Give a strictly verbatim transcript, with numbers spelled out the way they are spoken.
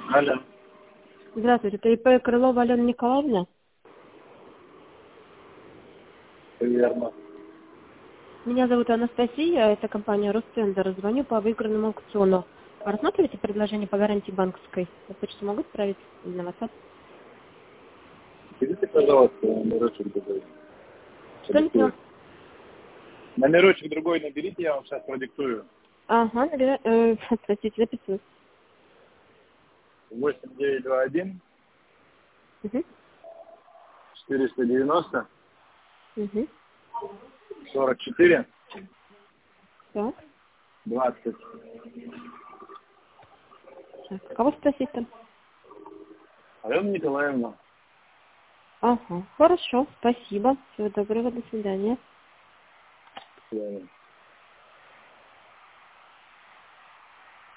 Алло. Здравствуйте, это ИП Крылова Алена Николаевна? Верно. Меня зовут Анастасия, это компания Ростендер. Звоню по выигранному аукциону. Рассматриваете предложение по гарантии банковской? Я почту могу отправить или на WhatsApp? Скажите, пожалуйста, номерочек другой. Что не поняла? Номерочек другой наберите, я вам сейчас продиктую. Ага, набираю. Э, простите, записываю. восемь девять два один Угу. четыреста девяносто Угу. сорок четыре Так. двадцать. Так. Кого спросить там? Алена Николаевна. Ага, хорошо, спасибо. Всего доброго, до свидания. До свидания.